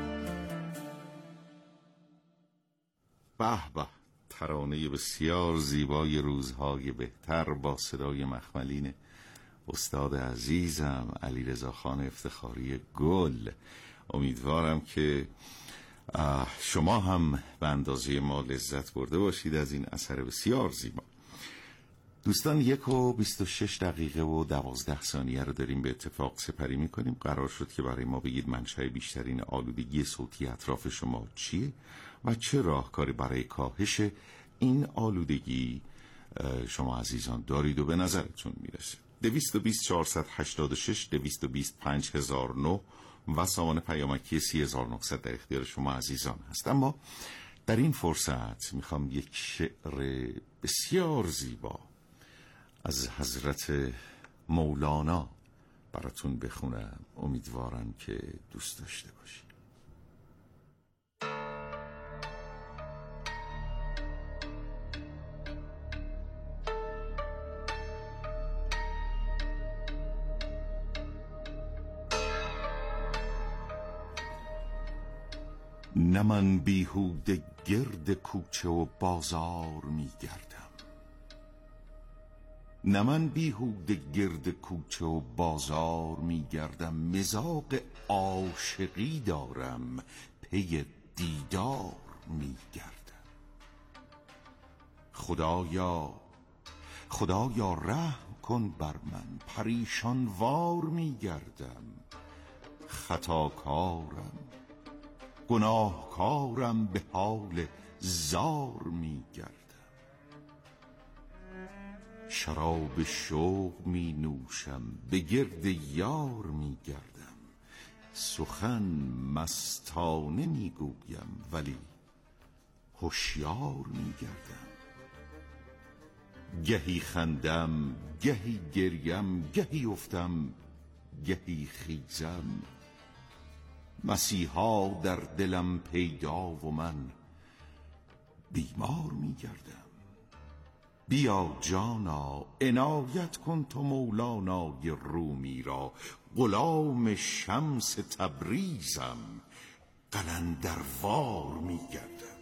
به به، ترانه بسیار زیبای روزهای بهتر با صدای مخملین استاد عزیزم علیرضا خان افتخاری گل. امیدوارم که شما هم به اندازه ما لذت برده باشید از این اثر بسیار زیبا. دوستان 1:26 و 12 ثانیه رو داریم به اتفاق سپری میکنیم. قرار شد که برای ما بگید منشأ بیشترین آلودگی صوتی اطراف شما چیه و چه راهکاری برای کاهش این آلودگی شما عزیزان دارید و به نظرتون میرسه. 220-486 220-5009 و سامان پیامکی 3900 در اختیار شما عزیزان هست. اما در این فرصت میخوام یک شعر بسیار زیبا از حضرت مولانا براتون بخونم. امیدوارم که دوست داشته باشید. نه من بیهوده گرد کوچه و بازار میگردم، نه من بیهوده گرد کوچه و بازار میگردم، مزاق عاشقی دارم پی دیدار میگردم. خدایا رحم کن بر من، پریشان وار میگردم. خطاکارم گناهکارم به حال زار میگردم. شراب شوق می نوشم به گرد یار میگردم. سخن مستانه میگویم ولی هوشیار میگردم. گهی خندم گهی گریم، گهی افتم گهی خیزم. مسیحا در دلم پیدا و من بیمار میگردم. بیا جانا عنایت کن تو مولانای رومی را، غلام شمس تبریزم قلندروار میگردم.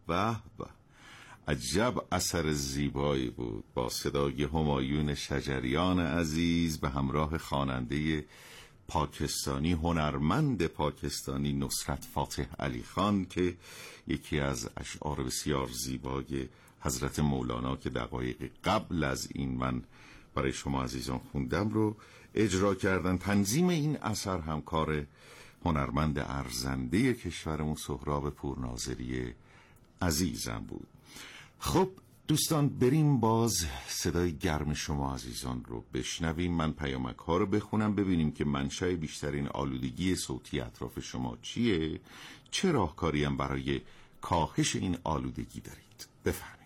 به به، عجب اثر زیبایی بود، با صدای همایون شجریان عزیز به همراه خواننده پاکستانی، هنرمند پاکستانی نصرت فاتح علی خان که یکی از اشعار بسیار زیبای حضرت مولانا که دقایق قبل از این من برای شما عزیزان خوندم رو اجرا کردن. تنظیم این اثر هم کار هنرمند ارزنده کشورمون سهراب پورناظری عزیزم بود. خب دوستان، بریم باز صدای گرم شما عزیزان رو بشنویم. من پیامک ها رو بخونم ببینیم که منشأ بیشترین آلودگی صوتی اطراف شما چیه، چه راهکاری هم برای کاهش این آلودگی دارید. بفرمایید.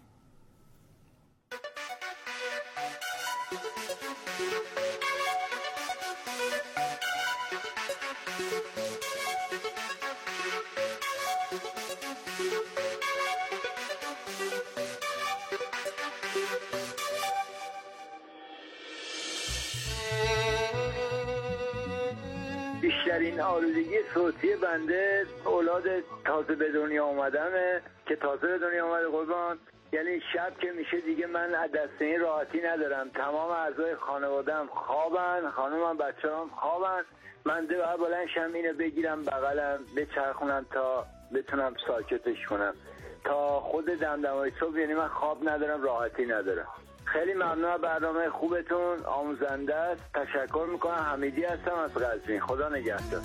بیشترین آلودگی صوتی بنده اولاد تازه به دنیا اومدمه که تازه به دنیا اومده قربان. یعنی شب که میشه دیگه من از دست این راحتی ندارم، تمام اعضای خانوادم خوابن، خانومم بچه‌ام خوابن، من باید بلند شم اینو بگیرم بغلم بچرخونم تا بتونم ساکتش کنم تا خود دمدمای صبح. یعنی من خواب ندارم، راحتی ندارم. خیلی ممنون برنامه خوبتون، آموزنده است. تشکر میکنم. حمیدی هستم از قزوین. خدا نگهدار.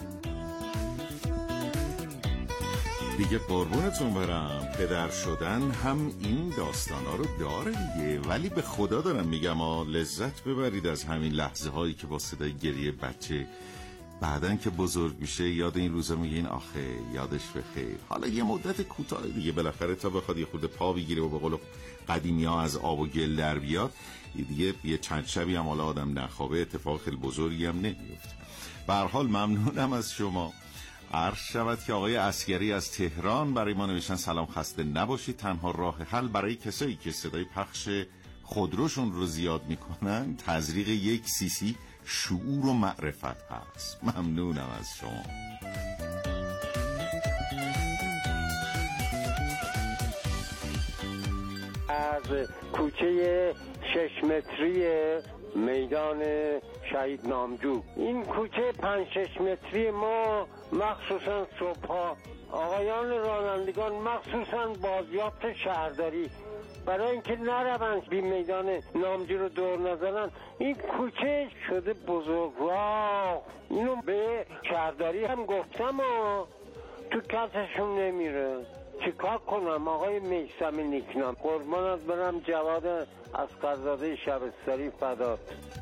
دیگه قربونتون برم، پدر شدن هم این داستانا رو داره دیگه، ولی به خدا دارم میگم لذت ببرید از همین لحظه هایی که با صدای گریه بچه بعدن که بزرگ میشه یاد این روزا میگین آخه یادش بخیر. حالا یه مدت کوتاه دیگه بالاخره تا بخواد یه خورده پا بگیره و به قول قدیمی‌ها از آب و گل در بیاد دیگه یه چند شبی هم حالا آدم نخوابه اتفاق خیلی بزرگی هم نمیفته. به هر حال ممنونم از شما. عرض شود که آقای عسگری از تهران برای ما نوشتن سلام، خسته نباشید. تنها راه حل برای کسایی که صدای پخش خودروشون رو زیاد میکنن تزریق 1 cc شعور و معرفت هست. ممنونم از شما. از کوچه 6 متری میدان شهید نامجو، این کوچه 5-6 متری ما مخصوصا صبحها آقایان رانندگان مخصوصا بازیافت شهرداری برای اینکه نروند بی میدان نامجو رو دور نزنن، این کوچه شده بزرگراه. اینو به شهرداری هم گفتم تو کسشون نمیره. چیکار کنم آقای میثم نیکنام؟ قربانت برم. جواد اصغرزاده شبستری فدات.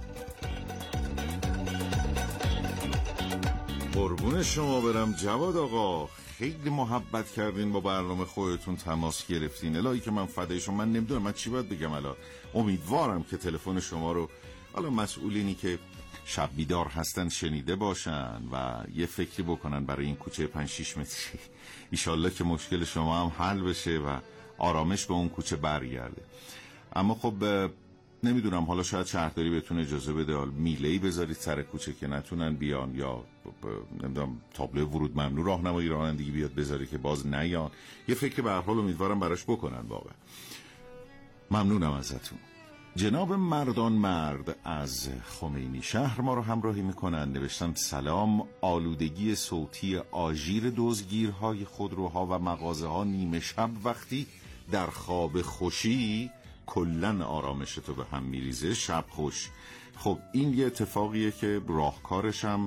قربون شما برم جواد آقا، خیلی محبت کردین، با برنامه خودتون تماس گرفتین. الهی که من فدای شما. من نمیدونم من چی باید بگم الان. امیدوارم که تلفن شما رو حالا مسئولینی که شب بیدار هستن شنیده باشن و یه فکری بکنن برای این کوچه 5-6 متری. ایشالله که مشکل شما هم حل بشه و آرامش به اون کوچه برگرده. اما خب نمیدونم حالا شاید شهرداری بهتون اجازه بده میله‌ای بذارید سر کوچه که نتونن بیان، یا نمیدونم تابلو ورود ممنوع راهنمایی رانندگی بیاد بذاری که باز نیان. یه فکر به هر حال امیدوارم براش بکنن واقعا. ممنونم ازتون. جناب مردان مرد از خمینی شهر ما رو همراهی میکنن. نوشتن سلام، آلودگی صوتی آژیر دزدگیرهای خودروها و مغازه ها نیمه شب وقتی در خواب خوشی کلن آرامش تو به هم میریزه. شب خوش. خب این یه اتفاقیه که راهکارش هم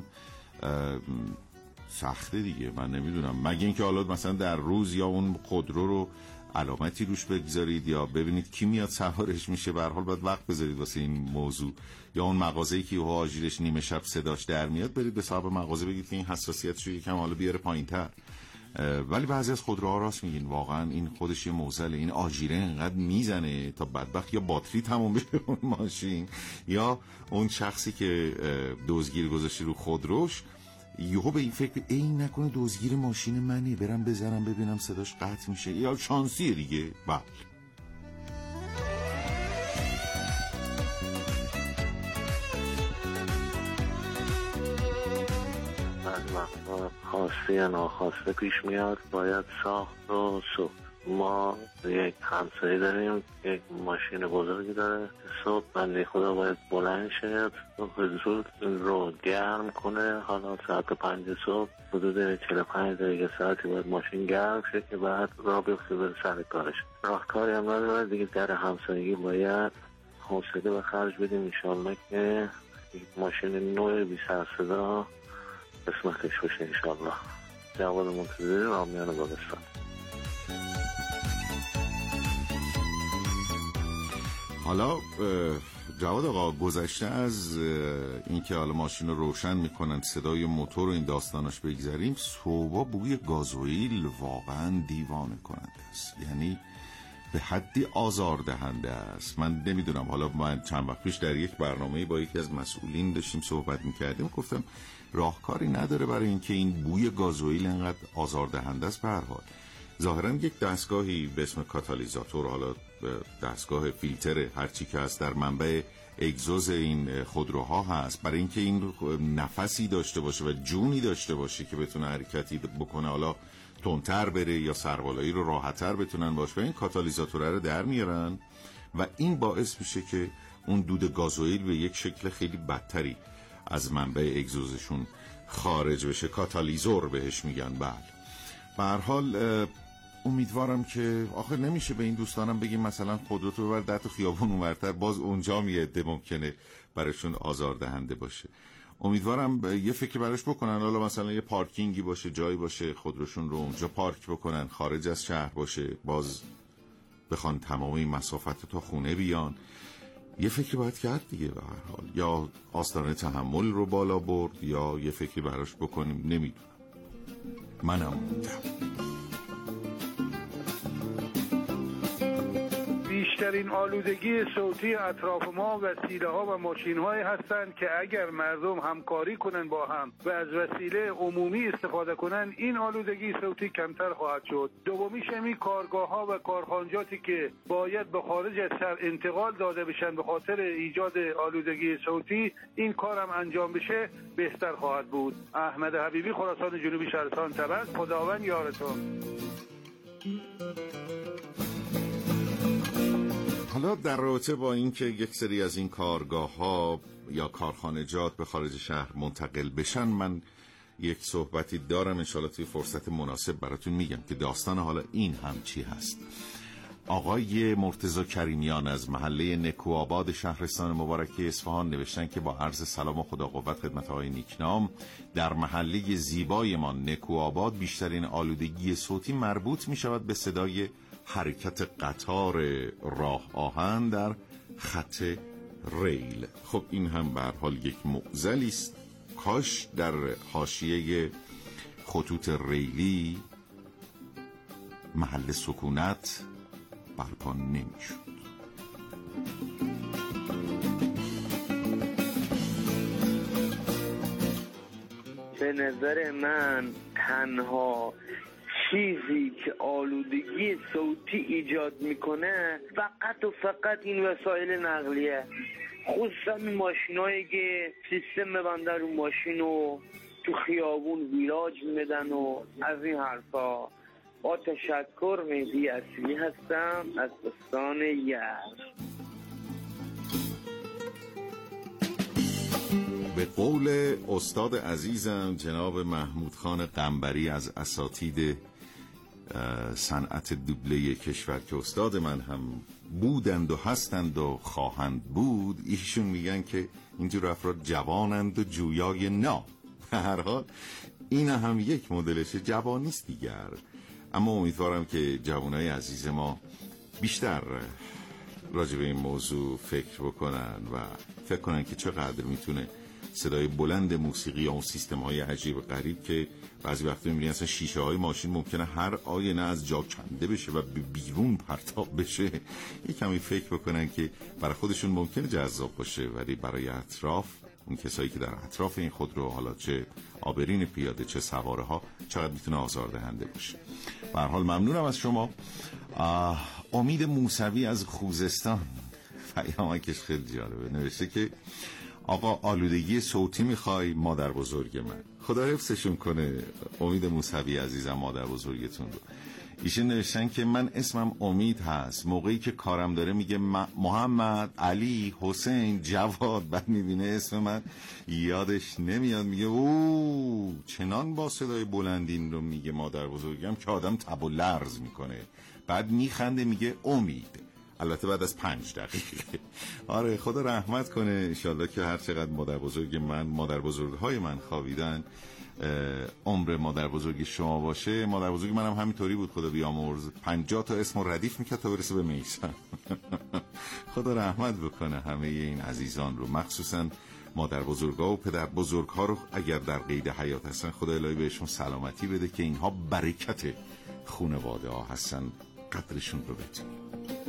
سخته دیگه. من نمیدونم، مگه اینکه حالا مثلا در روز یا اون خودرو رو علامتی روش بگذارید یا ببینید کی میاد سوارش میشه. به هر حال باید وقت بذارید واسه این موضوع. یا اون مغازه‌ای که آژیرش نیمه شب صداش در میاد برید به صاحب مغازه بگید که این حساسیتشو یکم حالا بیاره پایین‌تر. ولی بعضی از خودروها راست میگین، واقعا این خودش یه موزله. این آژیره اینقدر میزنه تا بدبخت یا باتری تموم بشه اون ماشین، یا اون شخصی که دزدگیر گذاشته رو خودروش یهو به این فکر این نکنه دزدگیر ماشین منه، برم بزنم ببینم صداش قطع میشه، یا شانسیه دیگه. بله خواسته یا ناخواسته پیش میاد، باید ساخت و سوخت. ما یک همسایه داریم، یک ماشین بزرگی داره. صبح بنده خدا باید بلند شد زود رو گرم کنه. حالا ساعت 5 صبح حدود 45 دقیقه ساعتی باید ماشین گرم شد که بعد راه بیفته بره سر کارش. راهکاری هم نداره دیگه. در همسایگی باید حوصله به خرج بدیم انشالله که ماشین نوع بی سر صدا قسمتش بشه انشالله. جواد منتظری، رامیان بابستان. حالا جواد آقا، گذشته از اینکه حالا ماشین رو روشن میکنن، صدای موتور و این داستاناش بگذاریم، صبح بوی گازوئیل واقعا دیوانه کننده است. یعنی به حدی آزاردهنده است. من نمیدونم، حالا من چند وقت پیش در یک برنامه با یکی از مسئولین داشتیم صحبت میکردیم، گفتم راهکاری نداره برای اینکه این بوی گازوئیل انقدر آزاردهنده است. به هر حال ظاهرا یک دستگاهی به اسم کاتالیزاتور، حالا دستگاه فیلتر هرچی که هست در منبع اگزوز این خودروها هست، برای اینکه این نفسی داشته باشه و جونی داشته باشه که بتونه حرکتی بکنه، حالا تندتر بره یا سربالایی رو راحت‌تر بتونن باشه. این کاتالیزاتور رو در میارن و این باعث میشه که اون دود گازوئیل به یک شکل خیلی بدتری از منبع اگزوزشون خارج بشه. کاتالیزور بهش میگن. بله، به هر حال امیدوارم که آخر نمیشه به این دوستانم بگیم مثلا خودتو ببر ده تا خیابون اونورتر، باز اونجا میاده ممکنه براشون آزاردهنده باشه. امیدوارم یه فکر براش بکنن، حالا مثلا یه پارکینگی باشه، جایی باشه خودروشون رو اونجا پارک بکنن، خارج از شهر باشه، باز بخوان تمام این مسافت تا خونه بیان. یه فکری باید کرد دیگه به هر حال، یا آستانه تحمل رو بالا برد یا یه فکری براش بکنیم. نمیدونم، منم موندم. بیشترین آلودگی صوتی اطراف ما وسیله ها و ماشین هایی هستند که اگر مردم همکاری کنن با هم و از وسیله عمومی استفاده کنن، این آلودگی صوتی کمتر خواهد شد. دومیش همین کارگاه ها و کارخانجاتی که باید به خارج از شهر انتقال داده بشن به خاطر ایجاد آلودگی صوتی، این کارم انجام بشه بهتر خواهد بود. احمد حبیبی، خراسان جنوبی، شهرستان تبت. خداوند یارتون. حالا در رابطه با اینکه یک سری از این کارگاه‌ها یا کارخانجات به خارج شهر منتقل بشن، من یک صحبتی دارم، انشالله توی فرصت مناسب براتون میگم که داستان حالا این هم چی هست. آقای مرتضی کریمیان از محله نکوآباد شهرستان مبارکه اصفهان نوشتن که با عرض سلام و خدا قوت خدمت آقای نیکنام، در محله زیبای ما نکوآباد بیشترین آلودگی صوتی مربوط می شود به صدای حرکت قطار راه آهن در خط ریل. خب این هم به هر حال یک معضلی است. کاش در حاشیه خطوط ریلی محل سکونت برپا نمیشد. به نظر من تنها چیزی که آلودگی صوتی ایجاد میکنه فقط و فقط این وسایل نقلیه، خصوصا این ماشینایی که سیستم ببنده رو ماشین و تو خیابون ویراج میدن و از این حرفا. با تشکر، مهدی اصلی هستم از استان یزد. به قول استاد عزیزم جناب محمود خان قنبری از اساتید صنعت دوبله کشور که استاد من هم بودند و هستند و خواهند بود، ایشون میگن که اینجور افراد جوانند و جویای نام. به هر حال این هم یک مدلش، جوانیست دیگر. اما امیدوارم که جوانای عزیز ما بیشتر راجع به این موضوع فکر بکنن و فکر کنن که چقدر میتونه صدای بلند موسیقی یا اون سیستم های عجیب غریب که بعضی وقتا میبینی اصلا شیشه های ماشین ممکنه هر آینه از جا کنده بشه و به بیرون پرتاب بشه، یک کمی فکر بکنن که برای خودشون ممکنه جذاب باشه ولی برای اطراف، اون کسایی که در اطراف این خودرو، حالا چه آبرین پیاده چه سواره ها، چقدر میتونه آزاردهنده باشه. به هر حال ممنونم از شما. امید موسوی از خوزستان پیامکش خیلی جالبه، نوشته که آقا آلودگی صوتی میخوای مادر بزرگ من. خدا حفظشون کنه امید موسوی عزیزم، مادر بزرگتون رو. ایشون نوشتن که من اسمم امید هست، موقعی که کارم داره میگه محمد، علی، حسین، جواد، بعد میبینه اسم من یادش نمیاد میگه او چنان با صدای بلندین رو میگه مادر بزرگم که آدم تب و لرز میکنه، بعد میخنده میگه امید، البته بعد از 5 دقیقه. آره خدا رحمت کنه، انشالله که هر چقدر مادر بزرگهای من خوابیدن عمر مادر بزرگ شما باشه. مادر بزرگ منم همینطوری بود، خدا بیامرز، 50 تا اسم ردیف میکرد تا برسه به میثم. خدا رحمت بکنه همه این عزیزان رو، مخصوصا مادر بزرگا و پدر بزرگها رو اگر در قید حیات هستن خدا الهی بهشون سلامتی بده که اینها برکت خانواده ها هستن، قدرشون رو بدونیم.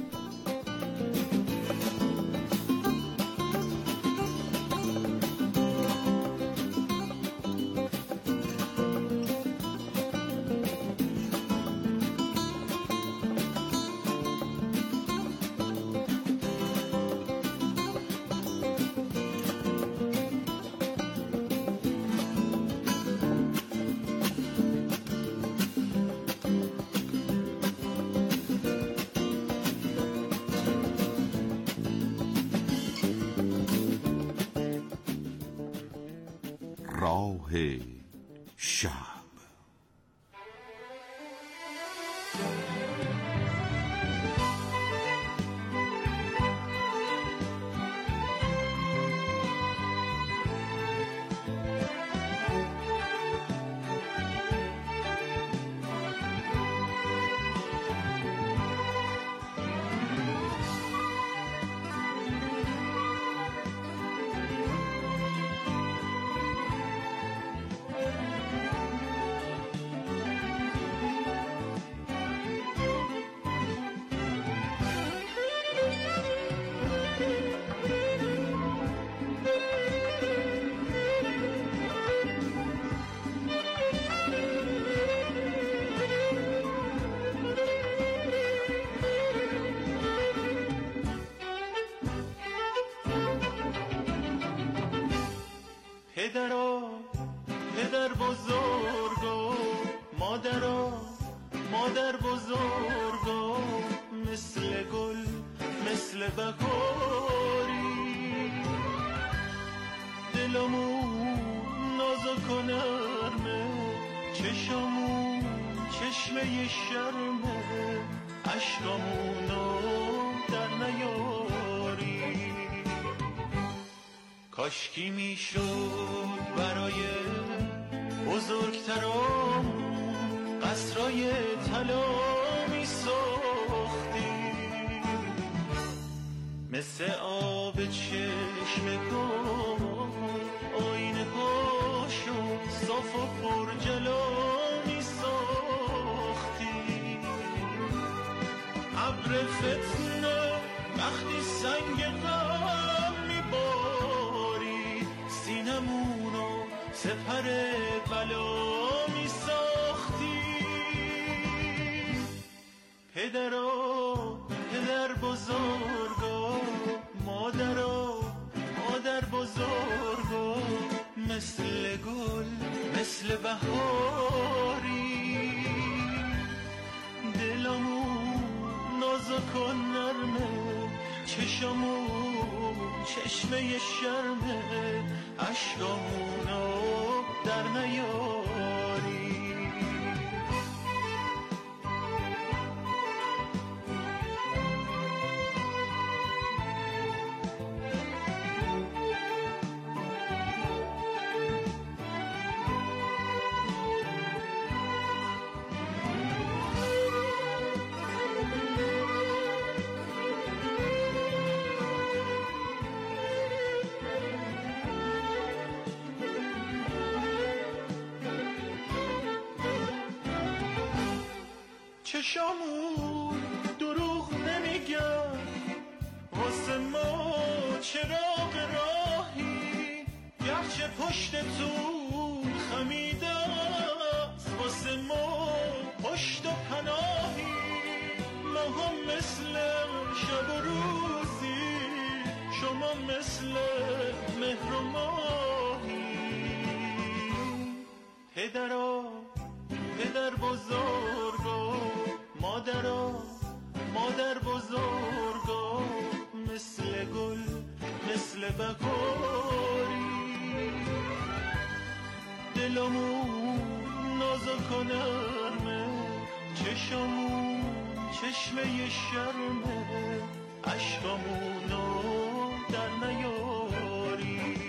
راه شب. پدر بزرگا، مادر بزرگا، مثل گل مثل بهاری، دلمون نازک و نرمه، چشمون چشمه شرمه، عشقمونو در نیاری. کاشکی میشد برای بزرگترامون قصرای طلا میساختی، مثل آب چشمگاه آینه هاشو صاف و پرجلا میساختی. ابر فتنه وقتی سنگ غم میباری، سینمونو سپر بلا میساختی. پدر بزرگا، مادر بزرگا، مثل گل مثل بهاری، دلمون نازک و نرمه، چشمون چشمه شرمه، عشقمونو در نیاری. چشامون دروغ نمیگن واسه ما، چراغ راهی گرچه پشتتون خمیده است، واسه ما پشت و پناهی. ما هم مثل شب و روزی، شما مثل مهر و ماهی. پدر بزرگا، مادر بزرگا، مثل گل مثل بهاری، دلمون نازک و نرمه، چشمون چشمه شرمه، عشقمونو در نیاری.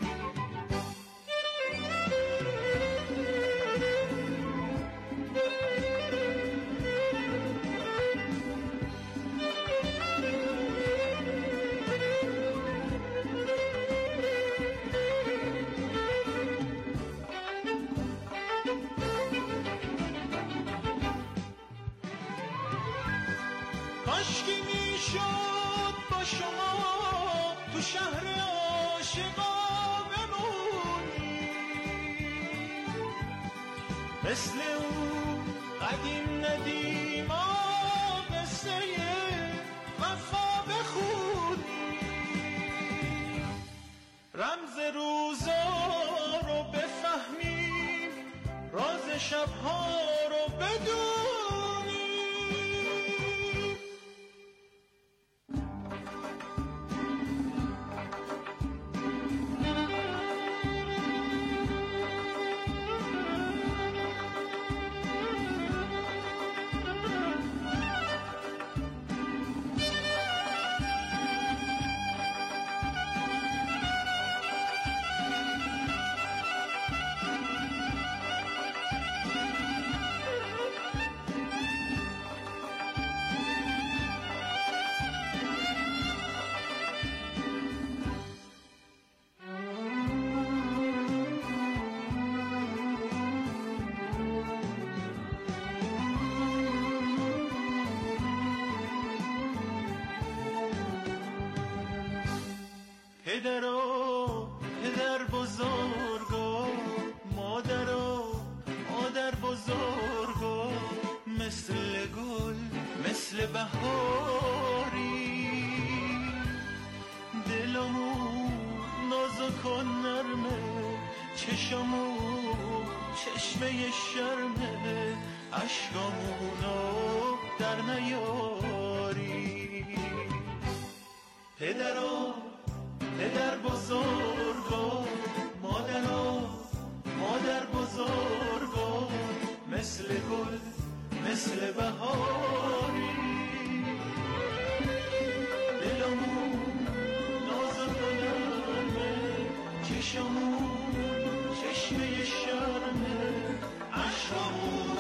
کاشکی میشد با شما تو شهر عاشقا بمونی، مثل اون قدیم ندیما قصه وفا بخونی، رمز روزا رو بفهمیم، راز شبها رو بدونی. پدر بزرگا، مادر بزرگا، مثل گل مثل بهاری، دلمون نازک و نرمه، چشمون چشمه شرمه، عشقمونو در نیاری. پدر بزرگا، مادر بزرگا، مثل گل مثل بهاری، دلمون نازک و نرمه، چشمون چشمه شرمه، عشقمون